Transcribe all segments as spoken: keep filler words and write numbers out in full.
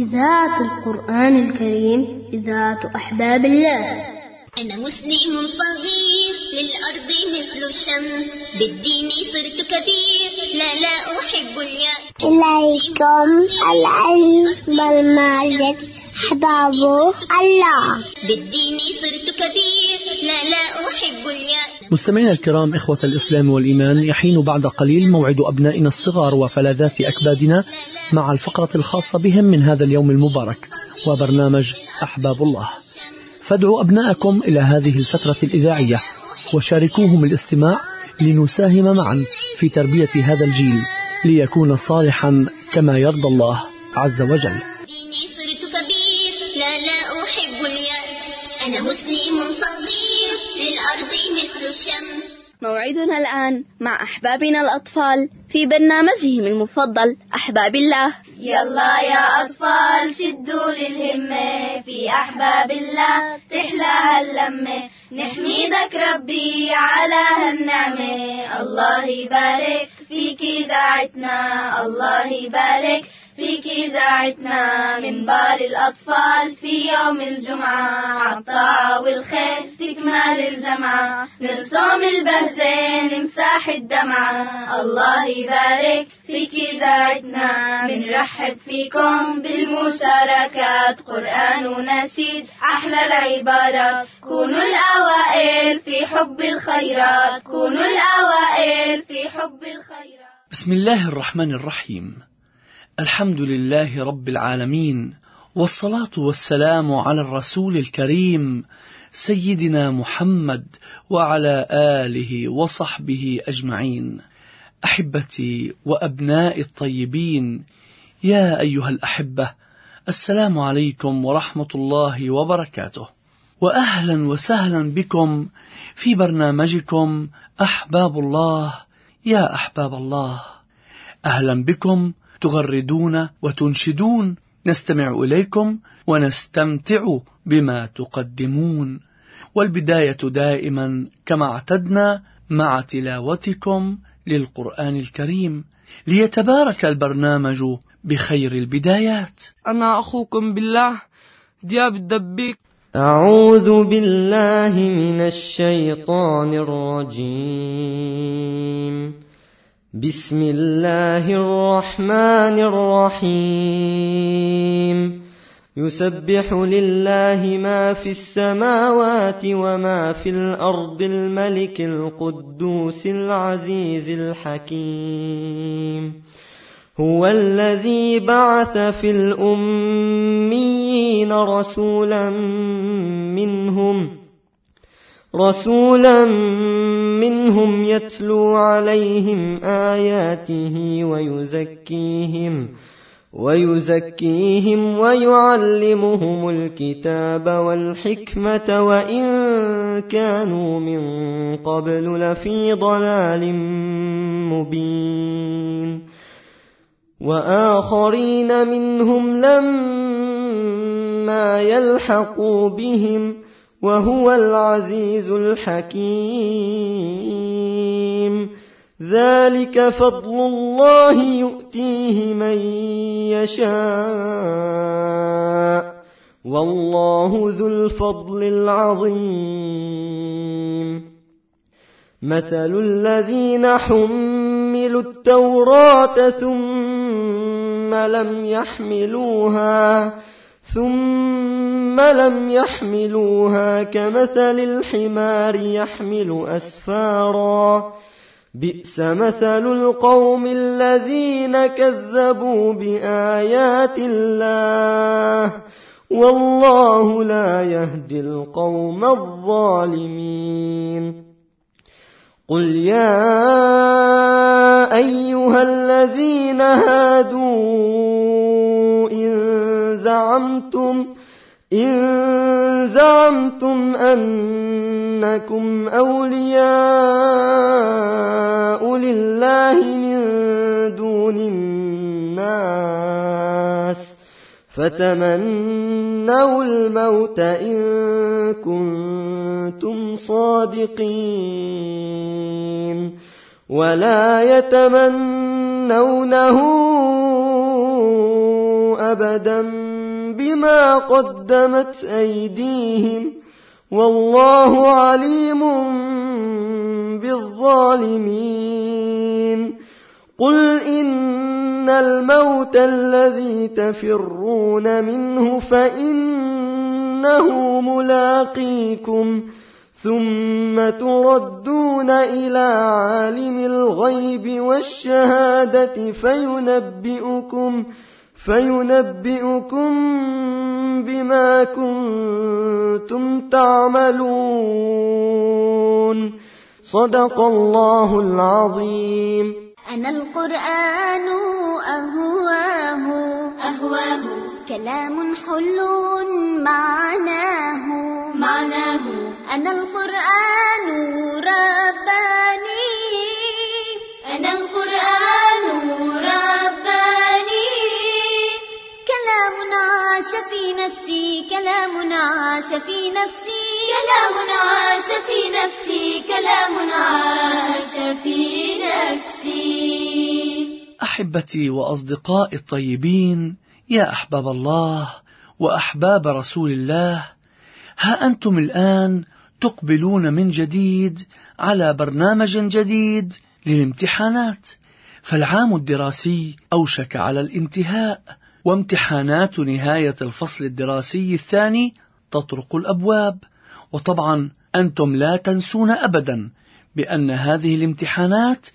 إذاعة القرآن الكريم، إذاعة أحباب الله. أنا مسلم صغير للأرض مثل الشمس، بالدين صرت كبير لا لا أحب اليأس. إليكم العلم بالمعرفة أحباب الله، بالدين صرت كبير لا لا أحب اليأس. مستمعينا الكرام، إخوة الإسلام والإيمان، يحين بعد قليل موعد أبنائنا الصغار وفلذات أكبادنا مع الفقرة الخاصة بهم من هذا اليوم المبارك وبرنامج أحباب الله. فادعوا أبناءكم إلى هذه الفترة الإذاعية وشاركوهم الاستماع لنساهم معا في تربية هذا الجيل ليكون صالحا كما يرضى الله عز وجل. صرت كبير لا لا أحب اليأس، أنا مسلم صغير للأرض مثل الشمس. موعدنا الآن مع أحبابنا الأطفال في برنامجهم المفضل أحباب الله. يلا يا أطفال شدوا للهمة، في أحباب الله تحلى هاللمة، نحمدك ربي على هالنعمة. الله يبارك فيك إذاعتنا، الله يبارك فيك إذاعتنا، من بار الأطفال في يوم الجمعة، عالطاعة والخير تكمل الجمعة، نرسم البهجة نمسح الدمعة. الله يبارك فيك إذاعتنا، منرحب فيكم بالمشاركات، قرآن ونشيد أحلى العبارات، كونوا الأوائل في حب الخيرات، كونوا الأوائل في حب الخيرات. بسم الله الرحمن الرحيم. الحمد لله رب العالمين، والصلاة والسلام على الرسول الكريم سيدنا محمد وعلى آله وصحبه أجمعين. أحبتي وأبناء الطيبين، يا أيها الأحبة، السلام عليكم ورحمة الله وبركاته، وأهلا وسهلا بكم في برنامجكم أحباب الله. يا أحباب الله، أهلا بكم تغردون وتنشدون، نستمع إليكم ونستمتع بما تقدمون. والبداية دائما كما اعتدنا مع تلاوتكم للقرآن الكريم، ليتبارك البرنامج بخير البدايات. أنا أخوكم بالله دياب الدبيك. أعوذ بالله من الشيطان الرجيم. بسم الله الرحمن الرحيم. يسبح لله ما في السماوات وما في الأرض، الملك القدوس العزيز الحكيم. هو الذي بعث في الأميين رسولا منهم رسولا منهم يتلو عليهم آياته ويزكيهم ويزكيهم ويعلمهم الكتاب والحكمة، وإن كانوا من قبل لفي ضلال مبين. وآخرين منهم لما يلحقوا بهم، وهو العزيز الحكيم. ذلك فضل الله يؤتيه من يشاء، والله ذو الفضل العظيم. مثل الذين حملوا التوراة ثم لم يحملوها ثم لم يحملوها كمثل الحمار يحمل أسفارا، بئس مثل القوم الذين كذبوا بآيات الله، والله لا يهدي القوم الظالمين. قل يا أيها الذين هادوا إن زعمتم إن زعمتم أنكم أولياء لله من دون الناس، فتمنوا الموت إن كنتم صادقين، ولا يتمنونه أبدا بما قدمت أيديهم والله عليم بالظالمين. قل إن الموت الذي تفرون منه فإنه ملاقيكم ثم تردون إلى عالم الغيب والشهادة فينبئكم فينبئكم بما كنتم تعملون. صدق الله العظيم. أنا القرآن أهواه أهواه كلام حلو معناه معناه. أنا القرآن رباني أنا القرآن رباني كلام عاش في نفسي كلام عاش في نفسي كلام عاش في نفسي كلام عاش في نفسي. أحبتي وأصدقائي الطيبين، يا أحباب الله وأحباب رسول الله، ها أنتم الآن تقبلون من جديد على برنامج جديد للامتحانات، فالعام الدراسي أوشك على الانتهاء، وامتحانات نهاية الفصل الدراسي الثاني تطرق الأبواب. وطبعا أنتم لا تنسون أبدا بأن هذه الامتحانات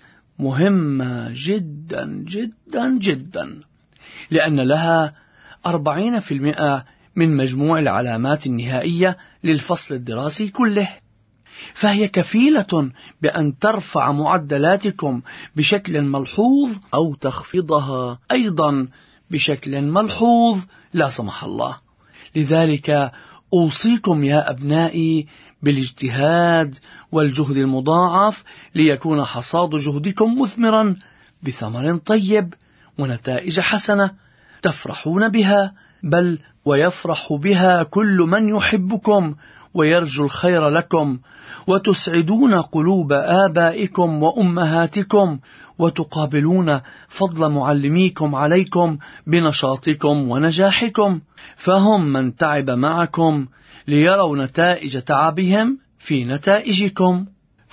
مهمة جدا جدا جدا، لأن لها أربعين في المئة من مجموع العلامات النهائية للفصل الدراسي كله، فهي كفيلة بأن ترفع معدلاتكم بشكل ملحوظ أو تخفضها أيضا بشكل ملحوظ لا سمح الله. لذلك أوصيكم يا أبنائي بالاجتهاد والجهد المضاعف ليكون حصاد جهدكم مثمرا بثمر طيب ونتائج حسنة تفرحون بها، بل ويفرح بها كل من يحبكم ويرجو الخير لكم، وتسعدون قلوب آبائكم وأمهاتكم، وتقابلون فضل معلميكم عليكم بنشاطكم ونجاحكم، فهم من تعب معكم ليروا نتائج تعبهم في نتائجكم.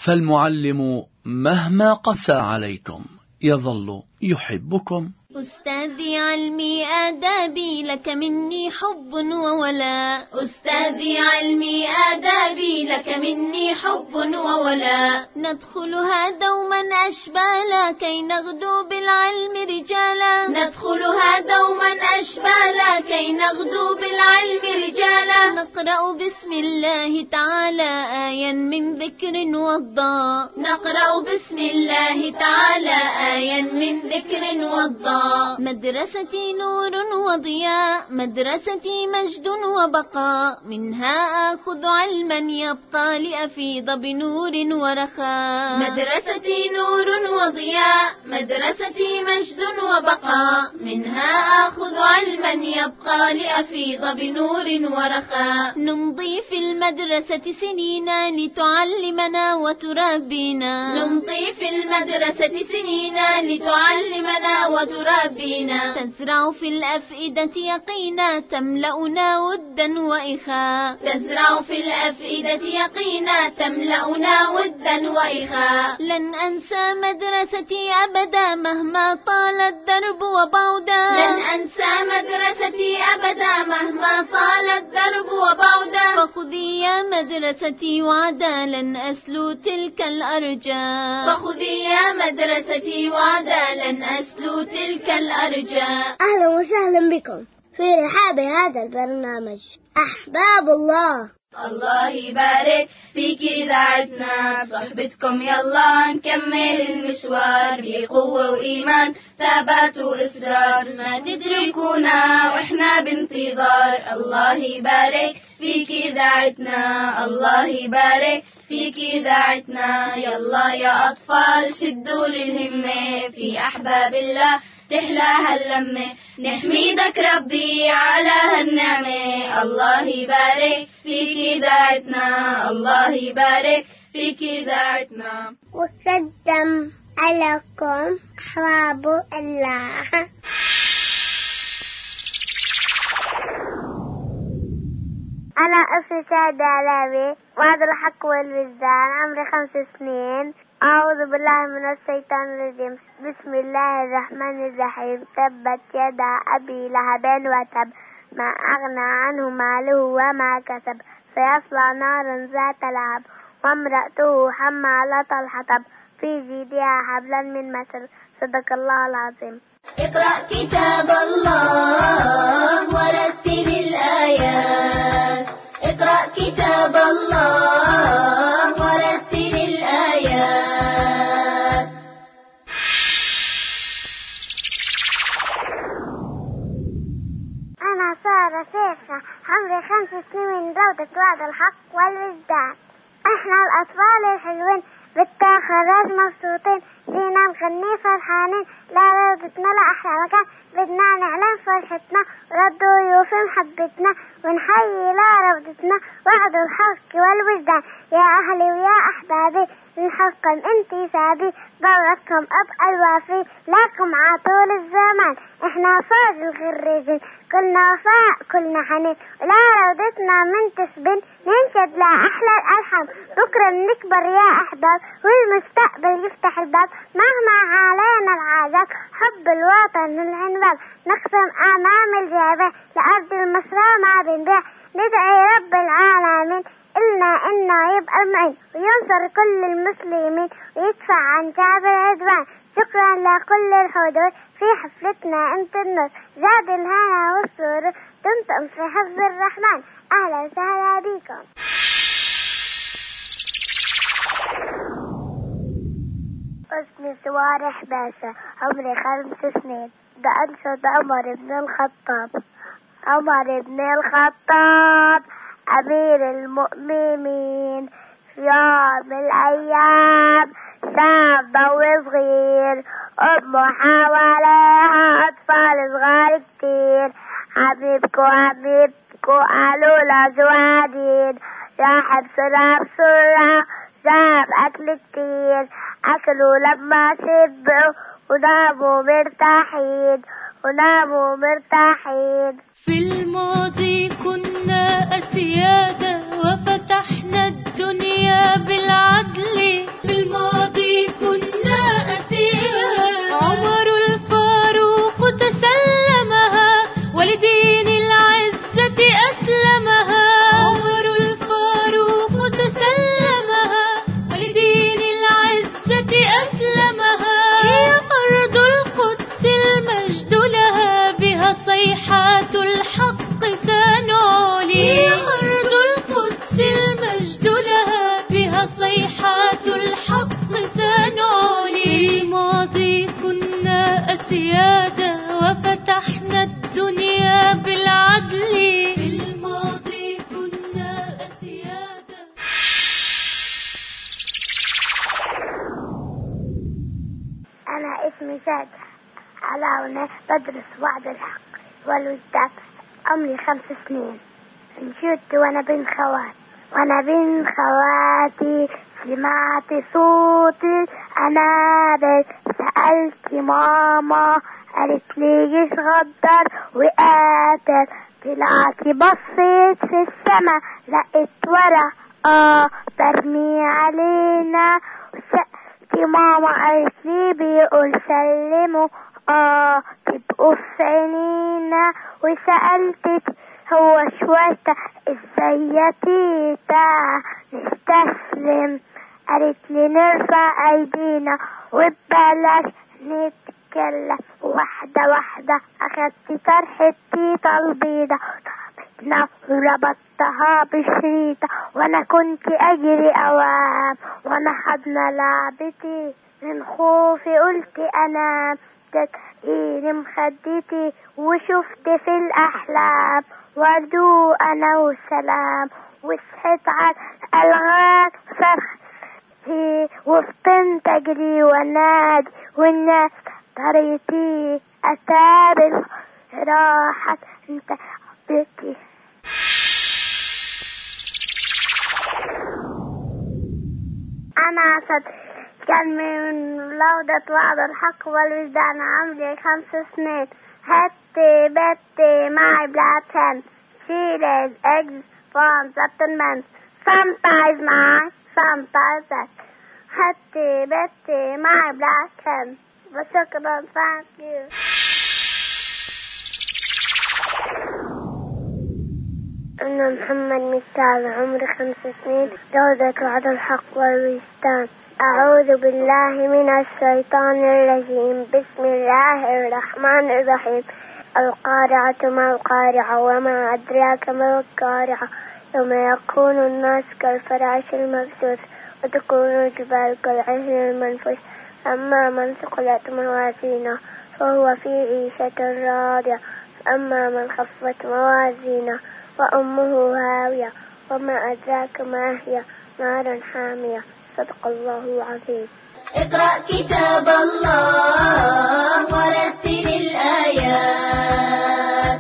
فالمعلم مهما قسى عليكم يظل يحبكم. أستاذي علمي آدابي لك مني حب وولاء أستاذي علمي آدابي لك مني حب وولاء ندخلها دوما أشبالا كي نغدو بالعلم رجالا ندخلها دوما أشبالا كي نغدو بالعلم رجالا نقرأ بسم الله تعالى آيا من ذكر وضاء نقرأ بسم الله تعالى آيا من ذكر وضاء مدرستي نور وضياء مدرستي مجد وبقاء منها آخذ علما يبقى لأفيض بنور ورخاء مدرستي نور وضياء مدرستي مجد وبقاء منها آخذ علما يبقى لأفيض بنور ورخاء نمضي في المدرسة سنينا لتعلمنا وتربينا نمضي في المدرسة سنينا لتعلمنا وتربينا تزرع في الأفئدة يقينا تملأنا ودا وإخاء تزرع في الأفئدة يقينا تملأنا ودا وإخاء لن أنسى مدرستي أبدا مهما طال الدرب وبعدا لن أنسى مدرستي أبدا مهما طال الدرب وبعدا فخذي يا مدرستي وعدا لن أسلو تلك الأرجاء فخذي يا مدرستي وعدا لن أسلو تلك الأرجاء. أهلا وسهلا بكم في رحاب هذا البرنامج أحباب الله. الله يبارك فيك إذاعتنا صحبتكم يلا نكمل المشوار بقوة وإيمان ثبات وإصرار ما تدركونا وإحنا بانتظار. الله يبارك فيك إذاعتنا الله يبارك فيك إذاعتنا يلا يا أطفال شدوا للهمة في أحباب الله تحلاها اللمة نحميدك ربي على هالنعمة. الله يبارك فيك إذاعتنا الله يبارك فيك إذاعتنا. وقدم عليكم أحباب الله. أنا اسمي سعد علاوي، وعد الحق والوجدان، عمري خمس سنين. أعوذ بالله من الشيطان الرجيم. بسم الله الرحمن الرحيم. تبت يدا أبي لهب وتب، ما أغنى عنه ماله وما كسب، سيصلى نارا ذات لهب، وامرأته حمالة الحطب، في جيدها حبلا من مسد. صدق الله العظيم. اقرأ كتاب الله ورتل الآيات، اقرأ كتاب الله ورتل الآيات. أنا سارة شيخة، عمري خمس سنين، من روضة وعد الحق والوجدان. إحنا الأطفال الحلوين بالتخرج مبسوطين، جينا نغني فرحانين، لا روضتنا لا أحلى مكان، بدنا نعلن فرحتنا ردوا يوفي محبتنا، ونحيي لا روضتنا وعد الحق والوجدان. يا أهلي ويا أحبابي نحبكم انتسابي، دوركم أبقى الوافي لكم عطول الزمان. إحنا فوز الغريزين، كلنا وفاء كلنا حنين، لا روضتنا من تسبن، ننشد لا أحلى الألحان. بكرة نكبر يا أحباب، والمستقبل يفتح الباب، مهما علينا العذاب حب الوطن العنوان. نقسم أمام الجبال لأرض المصرى ما بنبيع، ندعي رب العالمين إلنا إنه يبقى معين، وينصر كل المسلمين، ويدفع عن شعب العدوان. شكرا لكل الحضور في حفلتنا، انت النور زاد الهنا والسرور، دمتم في حفظ الرحمن. أهلا وسهلا بكم. اسمي سوارح باشا، عمري خمس سنين، ده أنشد عمر بن الخطاب. عمر بن الخطاب أمير المؤمنين، في يوم الأيام شاب وصغير، أمه حواليها أطفال صغار كتير. حبيبكو حبيبكو قالوا له زوادين، راح بسرعة بسرعة جاب أكل كتير، أكلوا لما شبعوا وناموا مرتاحين، وناموا مرتاحين. في الماضي كنا أسيادا وفتحنا الدنيا بالعدل، في الماضي كنا أسيادا، عمر الفاروق تسلمها ولدين العزة أسلمها. عمر الفاروق تسلمها ولدين العزة أسلمها. هي أرض القدس المجد لها، بها صيحات الحق سنعلي. هي أرض القدس المجد لها، بها صيحات الحق سنعلي. في الماضي كنا أسيادا وفتحنا الدنيا بالعدل، في الماضي كنا أسيادا. أنا اسمي سعد علاوي، بدرس وعد الحق والوجدان، عمري خمس سنين. نشدت وأنا بين خوات، وأنا بين خواتي سمعت صوتي أنابل، سألت ماما قالت لي جيش غدر وقاتل. طلعت بصيت في السما لقيت ورا اه برمي علينا، وسألت ماما قالت لي بيقول سلموا اه تبقوا في عينينا. وسألت هو شوية ازاي يا تيتا نستسلم، قالت لي نرفع ايدينا وببلاش نتكلم. واحدة واحدة اخدت طرحة تيتا البيضة، ضربتنا وربطتها بشريطة، وانا كنت اجري اوام، وانا حضنا لعبتي من خوفي قلت انا تكهيني مخدتي، وشفت في الاحلام وردو انا وسلام. وصحيت على الالغام صرختي، وفطنت اجري ونادي، والناس طريقتي اتابع راحت انت بيتي. انا اسد كان من لوضة وعد الحق والوجدان، عمري خمس سنين. هاتي بيتي معي بلاتين، she lays eggs forms of the month, sometimes nine, sometimes ten. Hattie, Betty, my black hen. وشكرا, thank you. أنا محمد مكتاب, عمري خمس سنين, جودة وعد الحق والوجدان. أعوذ بالله من الشيطان الرجيم. بسم الله الرحمن الرحيم. القارعة ما القارعة وما أدراك ما القارعة يوم يكون الناس كالفراش المبثوث وتكون الجبال كالعهن المنفوش أما من ثقلت موازينه فهو في عيشة راضية أما من خفت موازينه وأمه هاوية وما أدراك ما هي نار حامية. صدق الله العظيم. اقرأ كتاب الله ورتل الآيات.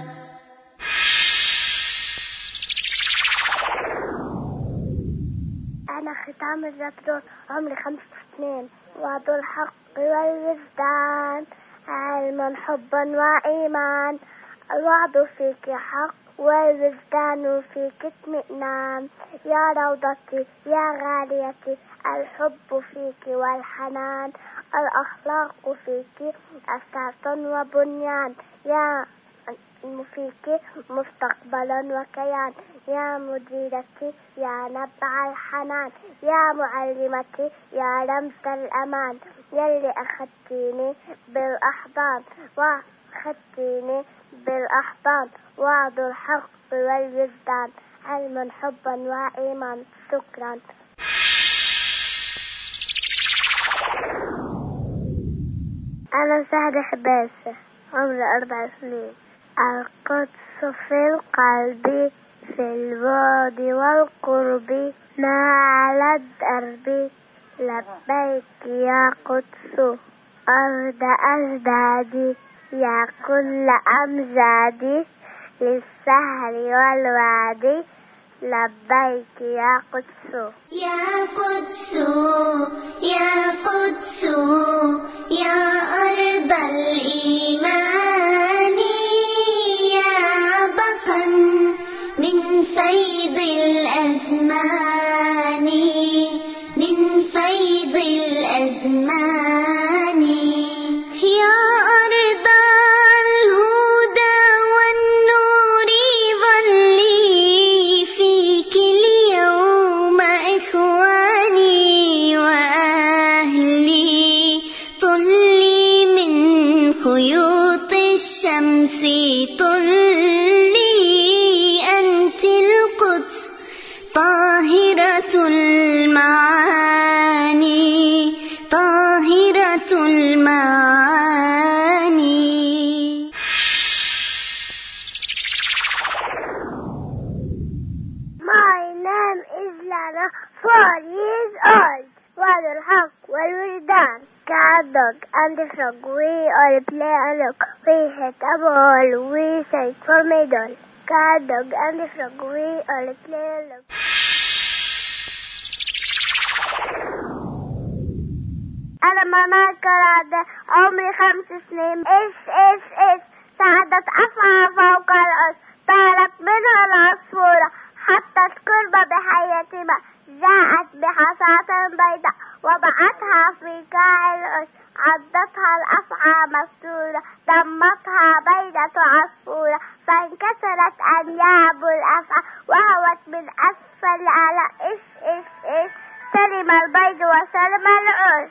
أنا ختام الزبدون, عمري خمس سنين, وعد الحق والوجدان, علما حبا وإيمان. الوعد فيك حق والوجدان فيك اطمئنان. يا روضتي يا غاليتي, الحب فيك والحنان. الأخلاق فيك أساس وبنيان. يا فيك مستقبلا وكيان. يا مديرتي يا نبع الحنان. يا معلمتي يا رمز الأمان. يلي أخذتيني بالأحضان وأخذتيني بالأحضان. وعد الحق والوجدان, علما حبا وإيمان. شكرا. أنا سهل حباسة, عمري أربع سنين. القدس في القلب في البعد والقرب ما على الدرب. لبيك يا قدس أرض أجدادي يا كل أمجادي للسهر والوادي. لبيك يا قدس. يا قدس يا قدس يا أرض الإيمان. يا بقا من فيض الأزمان من فيض الأزمان. يا أرض الهدى والنور ظلي فيك اليوم إخواني وأهلي. طلي من خيوط الشمس طلي أنت القدس طاهرة المعاني طاهرة المعاني. My name is Lana, four years old. وعد الحق والوجدان. Cat, dog, and the frog, we all play a look. We hit a ball, we say for middle. Cat, dog, and the frog, we all play a look. أنا ماما كرادة, عمري خمس سنين. إيش إيش إيش سعدت أسعى فوق العش. طارت منها العصفورة حتى الكرب بحياتها. جاءت بحصاة بيضاء وضعتها في كاع العش. عضتها الأفعى مفتورة دمتها بيضة عصفورة. فانكسرت أنياب الأفعى وهوت من أسفل على إيش إيش إيش. سلم البيض وسلم العش.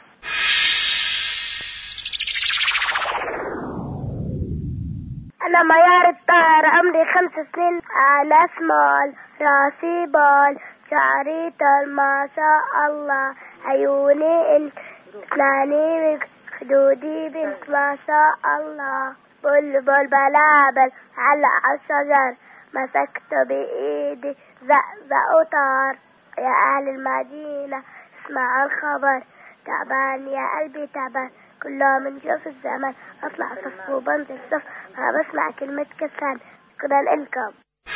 أنا ميار الطائر, عمري خمس سنين. أنا سمول, راسي بول, شعري طول ما شاء الله. عيوني إنك, أسناني منك, خدودي بنت ما شاء الله. بلبل بلابل على الشجر, مسكت بإيدي زقزق وطار. يا أهل المدينة اسمع الخبر, تعبان يا قلبي تعبان. كل يوم نشوف الزمن, أطلع صف وبنزل صف, ما بسمع كلمة كسان. شكرا لكم.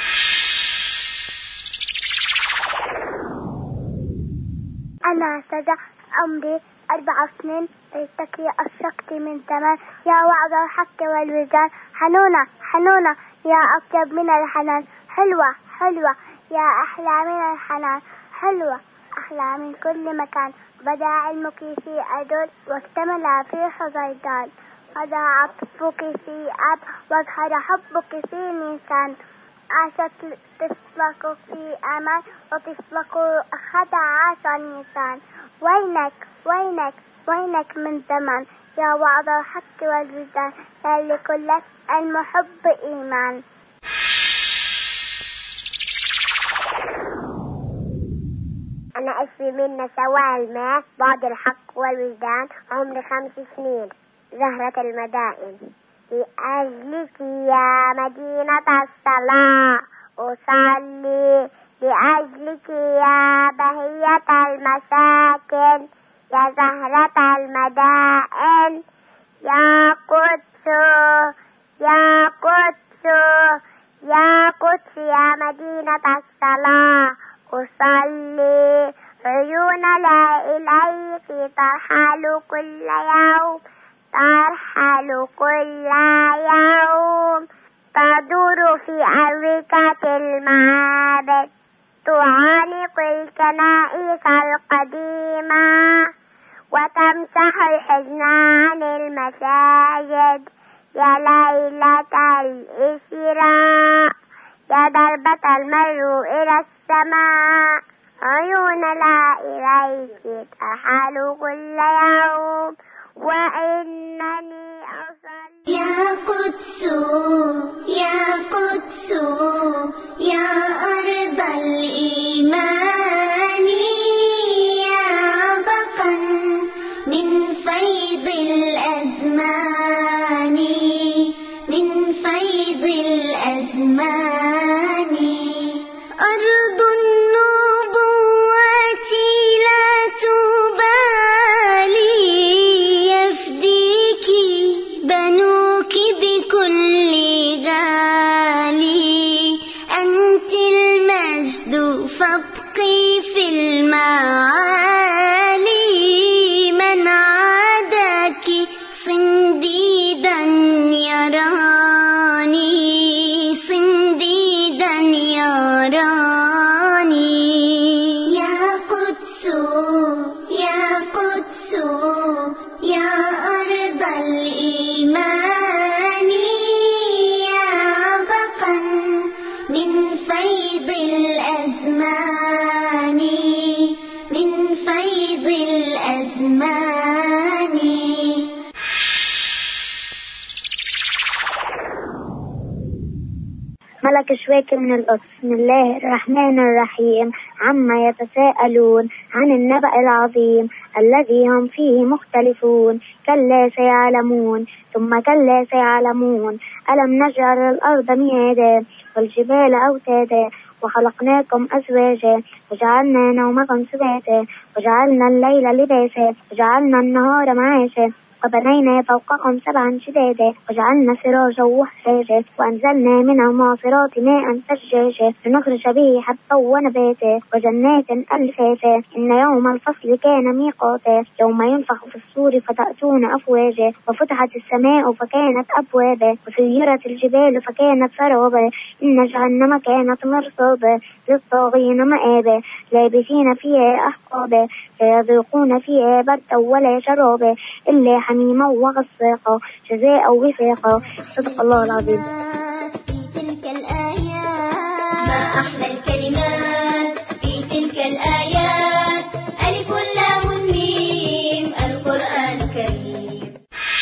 أنا سجع, عمري أربع سنين. ارتكي أشرقتي من زمان. يا وعد الحق والوجدان. حنونة حنونة يا أطيب من الحنان. حلوة حلوة يا أحلى من الحنان، حلوة أحلى من كل مكان، بدا علمك في أدل واكتمل في حزيدان، بدا عطفك في أب واظهر حبك في ميزان، عاشت طفلك في أمان وطفلك أخذ عاش النيسان، وينك وينك وينك من زمان يا وعد الحق والوجدان، يا لكل المحب إيمان. أنا اسمي منى سواء الماء، بعد الحق والوجدان، عمري خمس سنين، زهرة المدائن. لأجلك يا مدينة الصلاة أصلي، لأجلك يا بهية المساكن، يا زهرة المدائن، يا قدس يا قدس يا قدس يا مدينة الصلاة أصلي، عيون لا إليك ترحل كل يوم، ترحل كل يوم، تدور في أركة المعابد، تعانق الكنائس القديمة، وتمسح الحزن عن المساجد، يا ليلة الإسراء، يا ضربة المرء إلى السماء، عيون لا إليك ترحل كل يوم، وإنني أصلي. يا قدس يا قدس يا أرض الإيمان، يا بقا من فيض الأزمان، من فيض الأزمان، أرض النبوات لا تبالي، يفديك بنوك بكل غالي، أنت المجد فابقي في المعالي، من عاداك صنديدا يراني، صنديدا يراني. يا قدس يا قدس يا أرض الإيمان، يا بقا من فيض الأزمان، من فيض الأزمان. ملك شويك من القدس. بسم الله الرحمن الرحيم. عما يتساءلون عن النبأ العظيم الذي هم فيه مختلفون، كلا سيعلمون ثم كلا سيعلمون. ألم نجعل الأرض مهادا والجبال أوتادا وخلقناكم أزواجا وجعلنا نومكم سباتا وجعلنا الليل لباسا وجعلنا النهار معاشا وبنينا فوقكم سبعا شدادا وجعلنا سراجا وحاجا وأنزلنا من المعصرات ماء ثجاجا لنخرج به حبا ونباتا وجنات ألفافا. إن يوم الفصل كان ميقاتا، يوم ينفخ في الصور فتأتون أفواجا وفتحت السماء فكانت أبوابا وسيرت الجبال فكانت سرابا. إن جهنم كانت مرصادا للطاغين مآبا، لابسين فيها أحقابا لا يذوقون فيها بردا ولا شرابا إلا حميما وغساقا جزاء وفاقا. صدق الله العظيم. في تلك الآيات ما أحلى الكلمات، في تلك الآيات ألف لام ميم القرآن الكريم.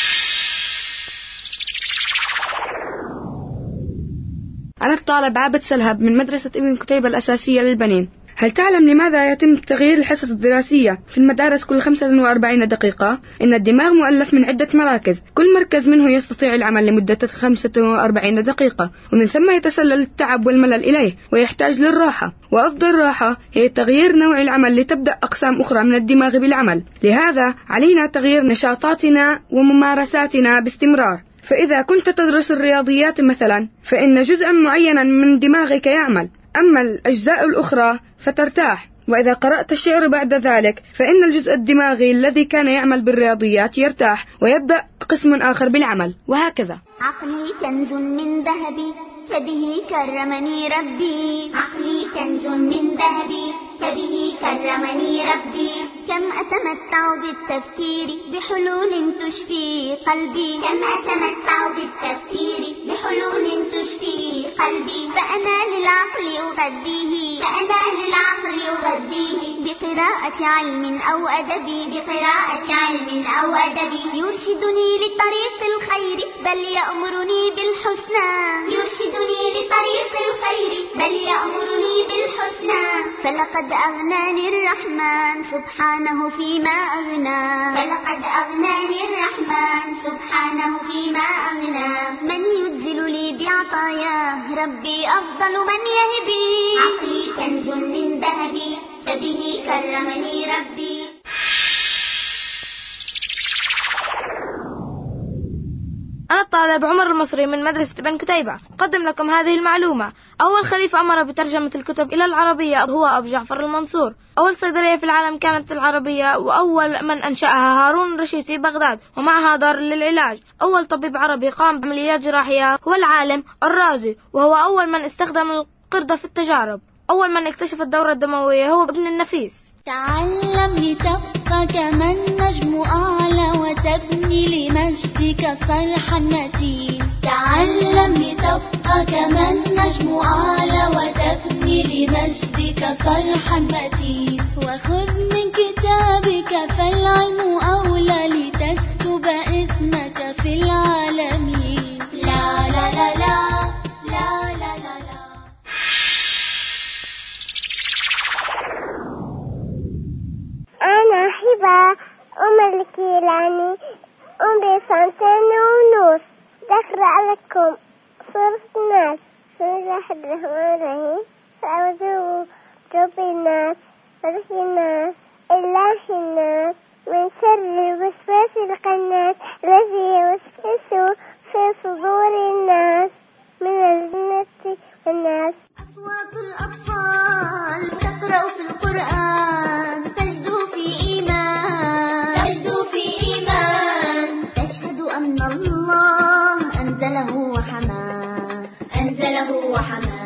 أنا الطالب عابد سلهب من مدرسة ابن كتيبة الأساسية للبنين. هل تعلم لماذا يتم تغيير الحصص الدراسية في المدارس كل خمسة وأربعين دقيقة؟ إن الدماغ مؤلف من عدة مراكز، كل مركز منه يستطيع العمل لمدة خمسة وأربعين دقيقة، ومن ثم يتسلل التعب والملل إليه ويحتاج للراحة، وأفضل راحة هي تغيير نوع العمل لتبدأ أقسام أخرى من الدماغ بالعمل. لهذا علينا تغيير نشاطاتنا وممارساتنا باستمرار. فإذا كنت تدرس الرياضيات مثلا فإن جزءا معينا من دماغك يعمل، أما الأجزاء الأخرى فترتاح. وإذا قرأت الشعر بعد ذلك فإن الجزء الدماغي الذي كان يعمل بالرياضيات يرتاح ويبدأ قسم آخر بالعمل، وهكذا. عقلي كنز من ذهب فبه كرمني ربي. عقلي كنز من ذهبي فبه كرمني ربي. كم أتمتع بالتفكير بحلول تشفي قلبي. كم أتمتع بالتفكير بحلول تشفي قلبي. فأنا للعقل أغذيه فأنا للعقل أغذيه بقراءة علم أو أدبي. بقراءة علم أو أدبي يرشدني لطريق الخير بل يأمرني بالحسنى. يرشدني لطريق الخير بل يأمرني بالحسنى. فلقد أغناني الرحمن سبحانه فيما أغنى. فلقد أغناني الرحمن سبحانه فيما أغنى. من ينزل لي بعطاياه ربي أفضل من يهبي. عقلي كنز من ذهبي فبه كرمني ربي. أنا الطالب عمر المصري من مدرسة ابن كتيبة. أقدم لكم هذه المعلومة. أول خليفة أمر بترجمة الكتب إلى العربية هو أبو جعفر المنصور. أول صيدلية في العالم كانت العربية، وأول من أنشأها هارون الرشيد في بغداد ومعها دار للعلاج. أول طبيب عربي قام بعمليات جراحية هو العالم الرازي، وهو أول من استخدم القردة في التجارب. أول من اكتشف الدورة الدموية هو ابن النفيس. تعلم لتبقى كما النجم أعلى وتبني لمجدك صرحا متين. تعلم لتبقى كما النجم أعلى وتبني لمجدك صرحا متين. وخذ من كتابك فالعلم أولى لتكتب اسمك في العالمين. لا لا لا لا لا لا لا لا. أنا هبة أم الكيلاني عمري سنتين ونص. بقرأ لكم سورة الناس. بسم الله الرحمن الرحيم. أعوذ برب الناس ملك الناس إله الناس من شر الوسواس الخناس الذي يوسوس في صدور الناس من الجنة والناس. أصوات الأطفال تقرأ في القرآن تجدو في إيمان. تجدو في إيمان. تشهد أن الله أنزله وحماه. أنزله وحماه.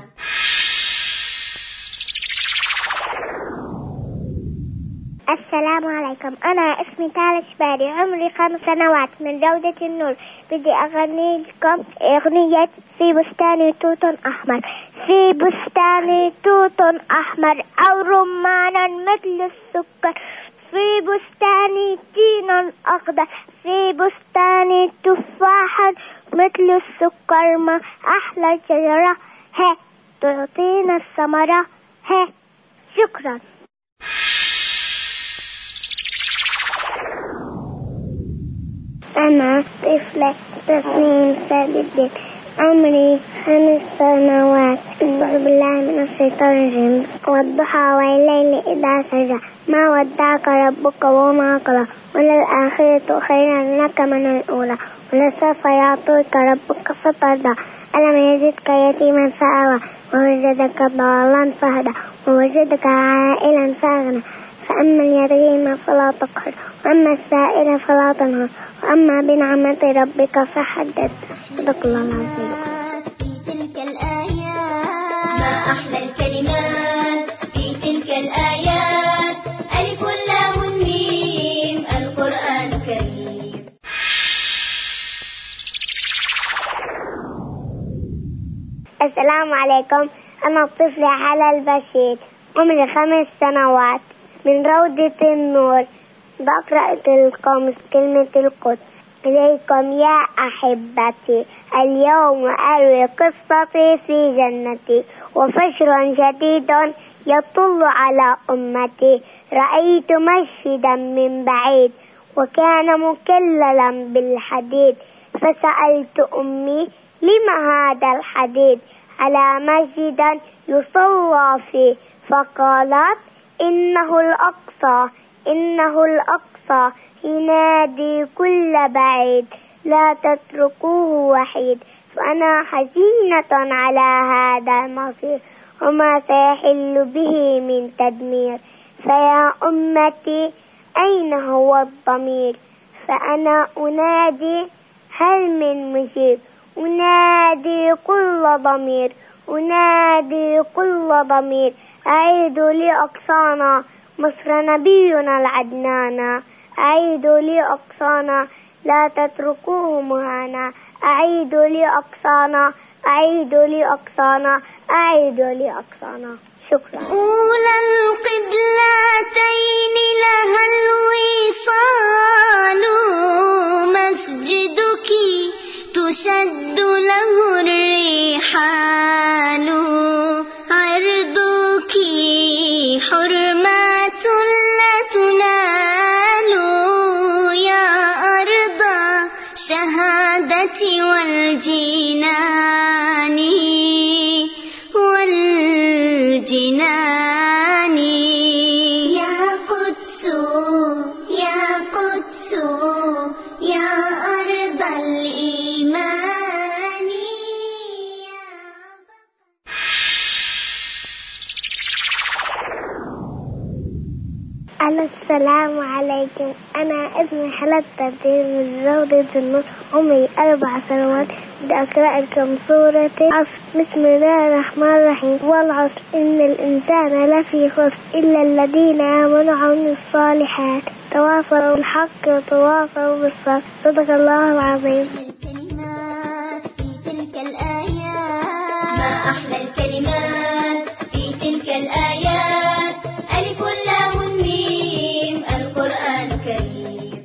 السلام عليكم. أنا اسمي تالا شباري عمري خمس سنوات من جودة النور. بدي أغني لكم أغنية في بستاني توت أحمر. في بستاني توت أحمر أو رمان مثل السكر. في بستاني تين أخضر. في بستاني تفاح مثل السكر. ما أحلى شجرة هي تعطينا الثمرة هي. شكرا. أنا طفلة تسنيم ثابت عمري خمس سنوات. أعوذ بالله من الشيطان الرجيم. والضحى والليل إذا سجى ما ودعك ربك وما قلى وللآخرة خير لك من الأولى ولسوف يعطيك ربك فترضى. ألم يجدك يتيما فآوى ووجدك ضالا فهدى ووجدك عائلا فأغنى. فأما اليتيم فلا تقهر وأما السائل فلا تنهر وأما بنعمة ربك فحدث. صدق الله العظيم. في تلك الآيات ما أحلى الكلمات. في تلك الآيات ألف لام ميم القرآن الكريم. السلام عليكم. أنا الطفل على البشير عمري خمس سنوات من روضة النور. بقرأ لكم كلمة القدس. إليكم يا أحبتي اليوم أروي قصتي في جنتي وفجر جديد يطل على أمتي. رأيت مسجدا من بعيد وكان مكللا بالحديد فسألت أمي لما هذا الحديد على مسجدا يصلى فيه فقالت إنه الأقصى إنه الأقصى ينادي كل بعيد لا تتركوه وحيد. فأنا حزينة على هذا المصير وما سيحل به من تدمير. فيا أمتي أين هو الضمير؟ فأنا أنادي هل من مجيب أنادي كل ضمير أنادي كل ضمير أعيدوا لي أقصانا مصر نبينا العدنان أعيدوا لي أقصانا لا تتركوه مهانا أعيدوا لي أقصانا أعيدوا لي أقصانا أعيدوا لي أقصانا. شكرا. أولى القبلتين لها الوصال مسجدك تشد له الرحال عرضك حرمات لا تنال يا أرض شهادة والجنان والجنان يا قدس يا قدس يا أرض الإيمان. السلام عليكم. أنا اسمي حلت ترتيب من روضة النور. عمري أربع سنوات. بدي أقرأ لكم سورة العصر. بسم الله الرحمن الرحيم. والعصر إن الإنسان لفي خسر إلا الذين آمنوا وعملوا الصالحات تواصوا بالحق وتواصوا بالصبر. صدق الله العظيم. الكلمات في تلك الآيات ما أحلى الكلمات في تلك الآيات ألف لام ميم القرآن الكريم.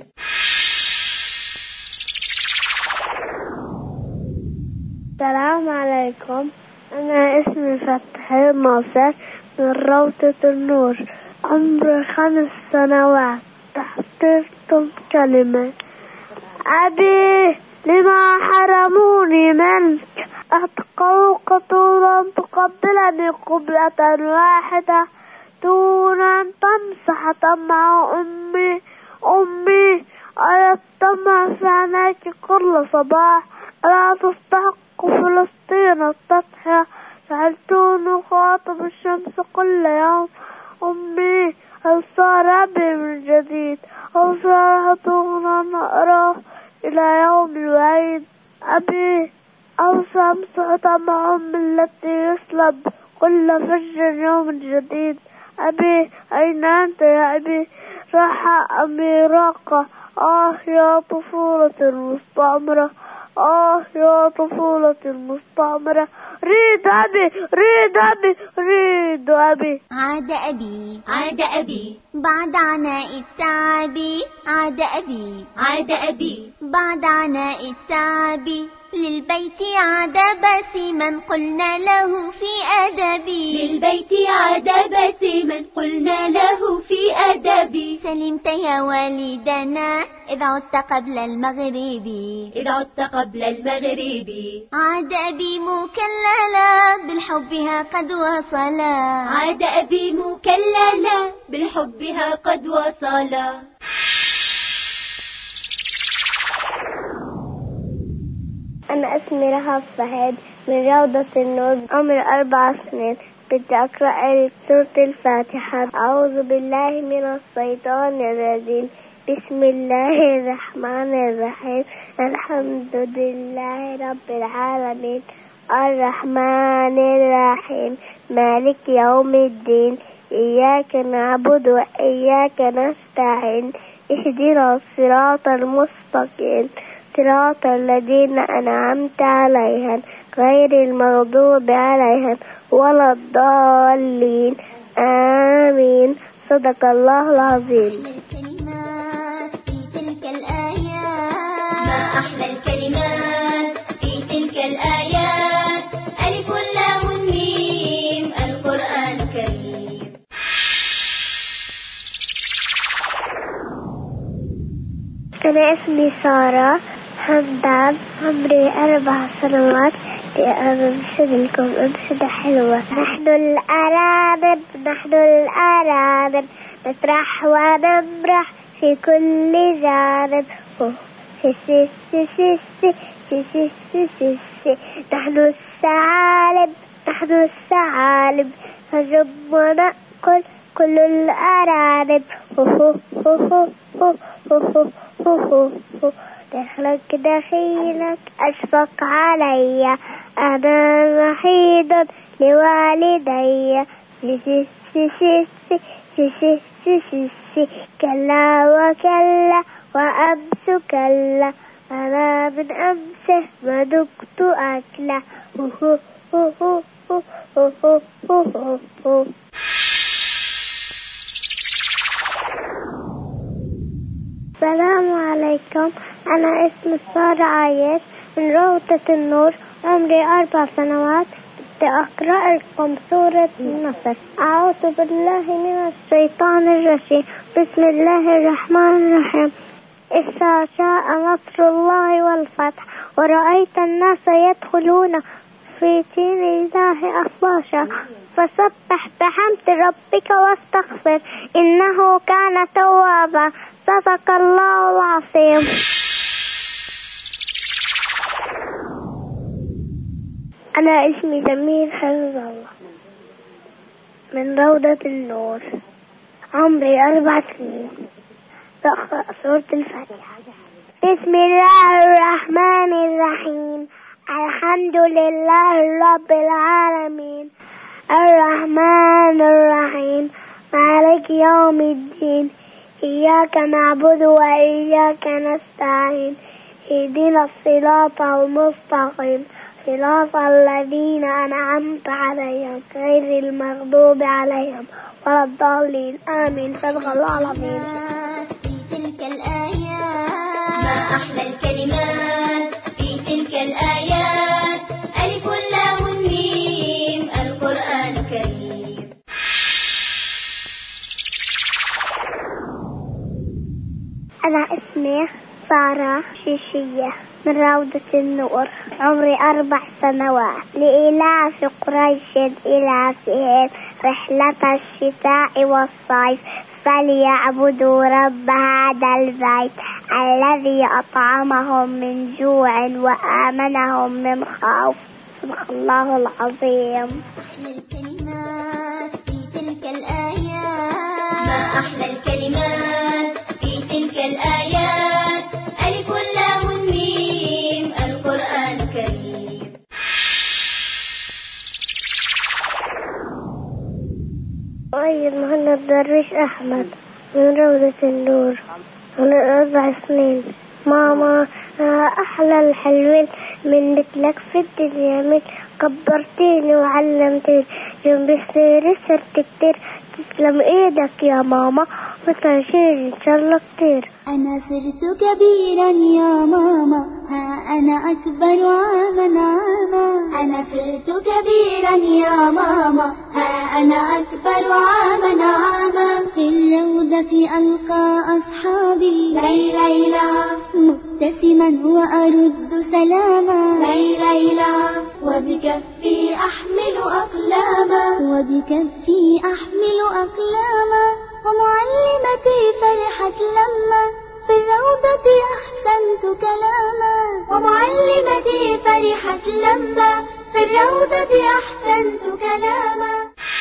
السلام عليكم. أنا اسمي فتحي ناصر من روضة النور. عمري خمس سنوات. تحضرت كلمة أبي لما حرموني منك أتقوك طولا تقبلني قبلة واحدة دون أن تمسح طمع أمي أمي ألا الطمع في عينيك كل صباح ألا تستحق فلسطين التضحية سألتوني خاطب الشمس كل يوم أمي هل صار أبي من جديد أو سأعطونا نقرأ إلى يوم الوعيد أبي أو سأمسح طمع أمي التي يسلب كل فجر يوم جديد أبي أين أنت يا أبي راح أمي راقة آه يا طفولة المستعمرة آه يا طفولة المستعمرة ريد أبي ريد أبي ريد أبي. عاد أبي عاد أبي بعد عناء التعب عاد أبي عاد أبي بعد عناء التعب للبيت عاد باسما قلنا له في أدبي للبيت عاد باسما قلنا له في أدبي سلمت يا والدنا إذ عدت قبل المغرب إذ عدت قبل المغرب عاد أبي مكللا بالحبها قد وصلا عاد أبي مكللا بالحبها قد وصلا. أنا اسمي رهف فهد من روضة النور. عمري أربع سنين. بدي أقرأ سورة الفاتحة. أعوذ بالله من الشيطان الرجيم. بسم الله الرحمن الرحيم. الحمد لله رب العالمين الرحمن الرحيم مالك يوم الدين إياك نعبد وإياك نستعين اهدنا الصراط المستقيم صراط الذين أنعمت عليهم غير المغضوب عليهم ولا الضالين آمين. صدق الله العظيم. الكلمات في تلك الآيات ما أحلى الكلمات في تلك الآيات ألف لام ميم القرآن الكريم. أنا اسمي سارة حمدان. عمري أربع سنوات. أنشد لكم أنشدة حلوة. نحن الأرانب نحن الأرانب نسرح ونمرح في كل جانب نحن الثعالب نحن الثعالب هجم ونأكل كل الأرانب دخلك دخيلك أشفق علي، أنا وحيد لوالدي. سي سي سي سي سي سي سي سي سي كلا وكلا وأمس كلا، أنا من أمسه ما دقت أكله. السلام عليكم، أنا اسمي سارة عايش من روضة النور، عمري أربع سنوات. بدي أقرأ لكم سورة النصر. أعوذ بالله من الشيطان الرجيم، بسم الله الرحمن الرحيم. إذا شاء نصر الله والفتح ورأيت الناس يدخلون في دين الله أفواجا فسبح بحمد ربك واستغفر إنه كان توابا. صدق الله العظيم. أنا اسمي جميل حفظ الله من روضة النور، عمري أربع سنين. بقرأ سورة الفاتحة. بسم الله الرحمن الرحيم، الحمد لله رب العالمين، الرحمن الرحيم، مالك يوم الدين، إياك نعبد وإياك نستعين، اهدنا الصراط المستقيم، صراط الذين أنعمت عليهم غير المغضوب عليهم ولا الضالين. آمين. صدق الله العظيم. في تلك الآيات ما أحلى الكلمات، في تلك الآيات ألف لام ميم، القرآن الكريم. أنا اسمي سارة شيشية من روضة النور، عمري أربع سنوات. لإلاف قريش إلافهم رحلة الشتاء والصيف فليعبدوا رب هذا البيت الذي أطعمهم من جوع وآمنهم من خوف. صدق الله العظيم. أحلى الكلمات في تلك الآيات ما أحلى الكلمات، في تلك الآيات ألف لام ميم، القرآن الكريم. أي مهند درويش أحمد من روضة النور، من أربع سنين. ماما أحلى الحلوين منك لك في الدنيا، من كبرتيني وعلمتيني يوم بخير صرت كتير. تسلم إيدك يا ماما وتعيشين إن شاء الله كتير. أنا صرت كبيرا يا ماما، ها أنا أكبر عاما عاما. أنا صرت كبيرا يا ماما، ها أنا أكبر عاما عاما. في الروضة ألقى أصحابي لي ليلى، مبتسما وأرد سلاما لي ليلى. وبكفي أحمل أقلاما، وبكفي أحمل أقلاما. ومعلمتي فرحت لما في الروضة أحسنت كلاما. ومعلمتي فرحت لما في الروضة أحسنت كلاما.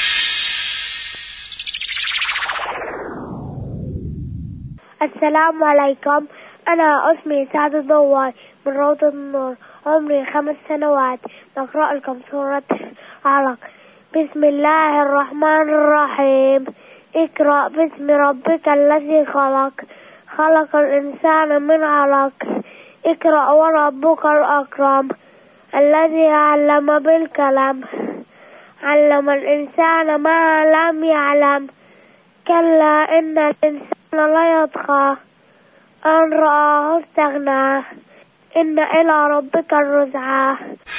السلام عليكم، أنا اسمي سعد الضواي من روضة النور، عمري خمس سنوات. نقرأ لكم سورة علق. بسم الله الرحمن الرحيم. اقرأ باسم ربك الذي خلق، خلق الإنسان من علق. اقرأ وربك الأكرم الذي علم بالقلم، علم الإنسان ما لم يعلم. كلا إن الإنسان لا يطغى أن رآه استغنى، إن إلى ربك الرجعى.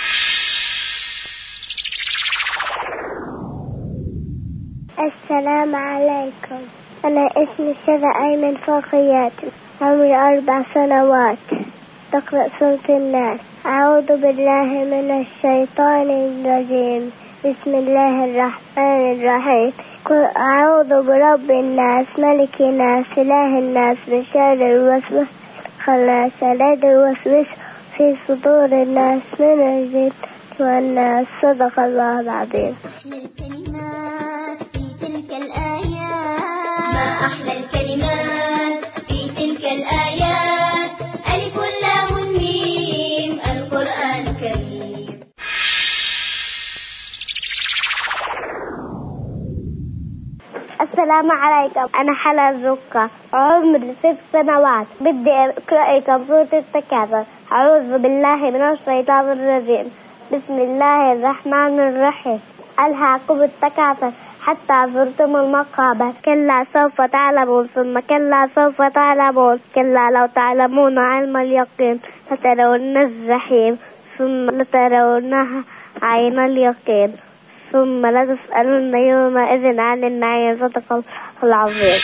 السلام عليكم، أنا اسمي شذا أيمن فاقيات، عمري أربع سنوات. تقرأ سورة الناس. أعوذ بالله من الشيطان الرجيم، بسم الله الرحمن الرحيم. قل أعوذ برب الناس، ملك الناس، إله الناس، من شر الوسوسة الخناس الذي يوسوس في صدور الناس من الجن والناس. صدق الله العظيم. ما أحلى الكلمات في تلك الآيات، ألف السلام عليكم. أنا حلا الزكا، عمري ست سنوات. بدي أقرأ سورة التكاثر. أعوذ بالله من الشيطان الرجيم. بسم الله الرحمن الرحيم. ألهاكم التكاثر حتى زرتم المقابر. كلا سوف تعلمون ثم كلا سوف تعلمون كلا لو تعلمون علم اليقين لترون الجحيم ثم لترونها عين اليقين ثم لتسألن يومئذ عن النعيم. صدق الله العظيم.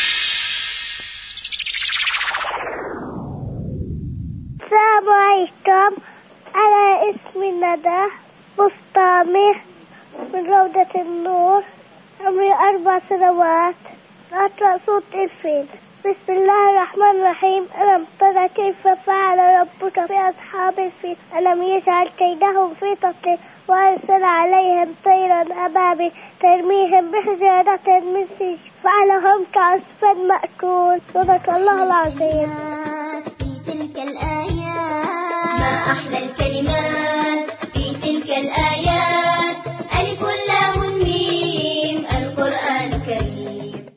السلام عليكم. أنا اسمي ندى بسطامي من روضة النور. عمري أربع سنوات. أقرأ سورة الفيل. بسم الله الرحمن الرحيم. ألم ترى كيف فعل ربك بأصحاب الفيل ألم يجعل كيدهم في تضليل وأرسل عليهم طيرا أبابيل ترميهم بحجارة من سجيل فجعلهم كعصف مأكول. صدق الله العظيم. في تلك الآيات ما أحلى الكلمات. في تلك الآيات ألف لام ميم القرآن الكريم.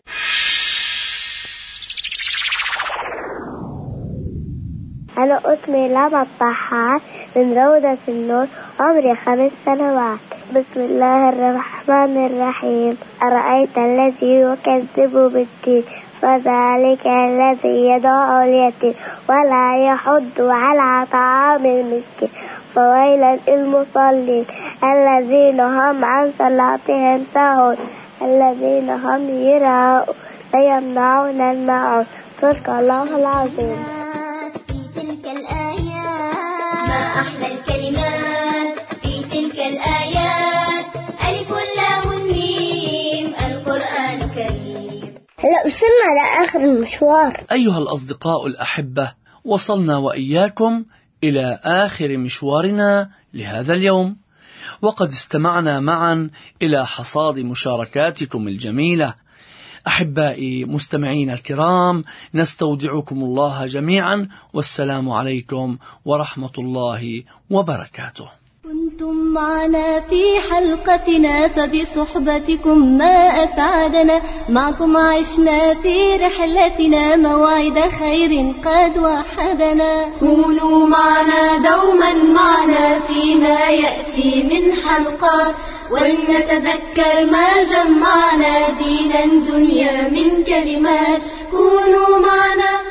أنا اسمي لما الطحان من روضة النور. عمري خمس سنوات. بسم الله الرحمن الرحيم. أرأيت الذي يكذب بالدين فذلك الذي يدعو اليتيم ولا يحض على طعام المسكين فويل للمصلين الذين هم عن صلاتهم ساهون الذين هم يراءون ويمنعون الماعون. صدق الله العظيم. في تلك الآيات ما أحلى الكلمات. في تلك الآيات ألف لام ميم القرآن الكريم. هلا وصلنا لآخر المشوار. أيها الأصدقاء الأحبة، وصلنا وإياكم إلى آخر مشوارنا لهذا اليوم، وقد استمعنا معا إلى حصاد مشاركاتكم الجميلة. أحبائي مستمعين الكرام، نستودعكم الله جميعا، والسلام عليكم ورحمة الله وبركاته. كنتم معنا في حلقتنا فبصحبتكم ما أسعدنا. معكم عشنا في رحلتنا موعد خير قد وحدنا. كونوا معنا دوما معنا فيما يأتي من حلقات ولنتذكر ما جمعنا دينا دنيا من كلمات. كونوا معنا